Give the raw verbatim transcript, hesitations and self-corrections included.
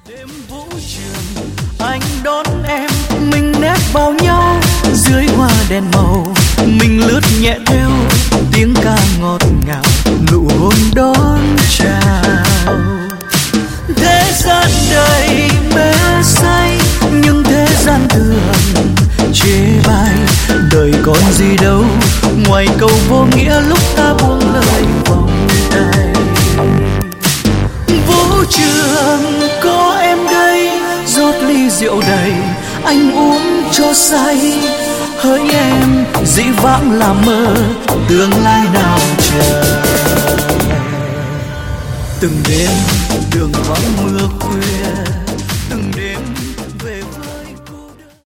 Đêm vũ trường anh đón em, mình nép vào nhau dưới hoa đèn màu, mình lướt nhẹ theo tiếng ca ngọt ngào, nụ hôn đón chào. Thế gian đầy mê say, nhưng thế gian thường chê bai. Đời còn gì đâu ngoài câu vô nghĩa lúc ta buông lời vòng tay. Vũ trường có em đây, rót ly rượu đầy, anh uống cho say. Hỡi em dĩ vãng là mơ, tương lai nào chờ. Từng đêm đường vắng mưa khuya,